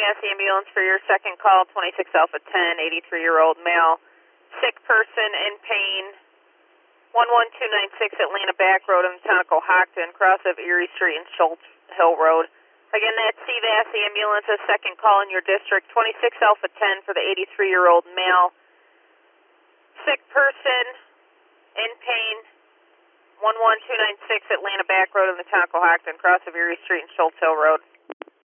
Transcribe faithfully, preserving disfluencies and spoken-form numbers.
S ambulance for your second call, twenty-six Alpha ten, eighty-three-year-old male, sick person in pain, one one two nine six Atlanta Back Road in the town of Cohocton, cross of Erie Street and Schultz Hill Road. Again, that's C V S ambulance, a second call in your district, twenty-six Alpha ten for the eighty-three-year-old male, sick person in pain, one one two nine six Atlanta Back Road in the town of Cohocton, cross of Erie Street and Schultz Hill Road.